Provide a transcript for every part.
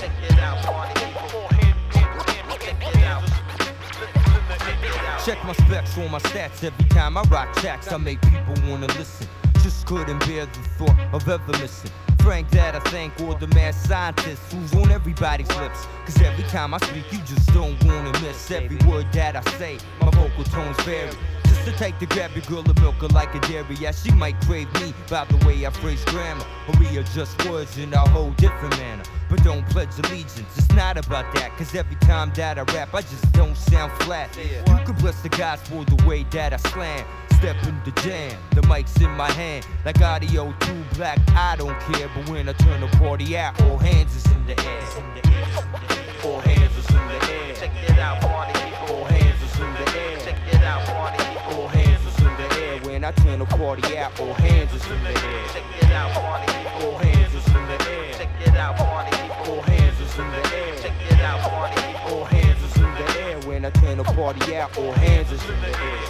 Check it out, party people. Check my specs on my stats every time I rock tracks. I make people wanna listen. Just couldn't bear the thought of ever missing. Frank, Dad, I thank all the mad scientists who's on everybody's lips. Cause every time I speak, you just don't wanna miss every word that I say. My vocal tones vary. Just the type to grab your girl and milk her like a dairy. Yeah, she might crave me by the way I phrase grammar, or readjust words in a whole different manner. But don't pledge allegiance, it's not about that. Cause every time that I rap, I just don't sound flat. You can bless the gods for the way that I slam. Step in the jam, the mic's in my hand. Like audio too black, I don't care. But when I turn the party out, all hands is in the air. All hands is in the air. Check it out, party people. All hands is in the air. Check it out, party people. All hands is in the air. When I turn the party out, all hands is in the air. Check it out, party people. All hands is in the air. Check it out, party people. All hands is in the air. Check it out, party people. All hands is in the air. When I turn the party out, all hands is in the air.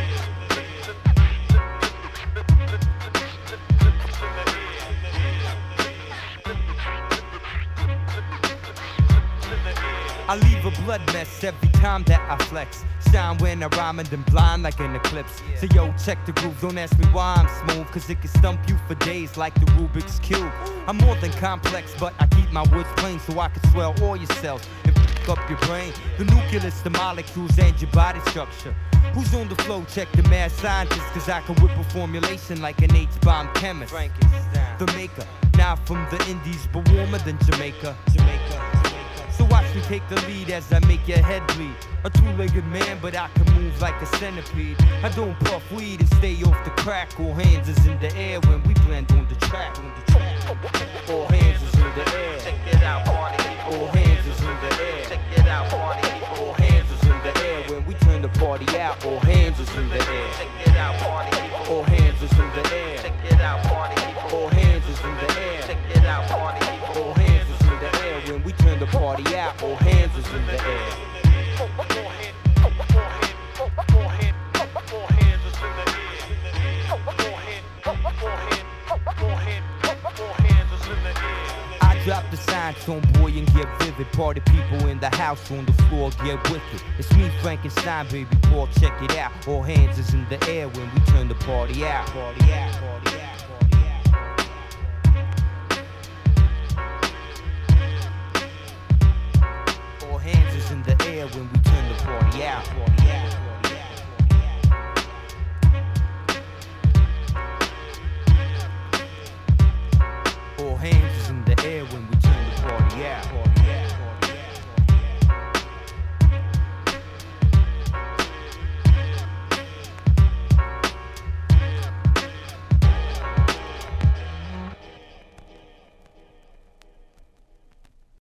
I leave a blood mess every time that I flex. Sound when I rhyme and then blind like an eclipse. So yo, check the groove, don't ask me why I'm smooth, cause it can stump you for days like the Rubik's Cube. I'm more than complex, but I keep my words plain so I can swell all your cells and pick up your brain. The nucleus, the molecules, and your body structure. Who's on the flow? Check the mad scientist, cause I can whip a formulation like an H-bomb chemist. The maker, not from the Indies, but warmer than Jamaica. So watch me take the lead as I make your head bleed. A two-legged man, but I can move like a centipede. I don't puff weed and stay off the crack. All hands is in the air when we blend on the track. All hands is in the air. Check it out, party people. All hands is in the air. Check it out, party people. All hands is in the air when we turn the party out. All hands is in the air. Check it out, party people. All hands is in the air. Check it out, party people. All hands is in the air. Check it out, party people. All hands is in the air when we turn the party out. All hands is in the air. I drop the signs on boy and get vivid. Party people in the house on the floor get wicked. It's me, Frankenstein, baby, Paul, check it out. All hands is in the air when we turn the party out. Party out, party out.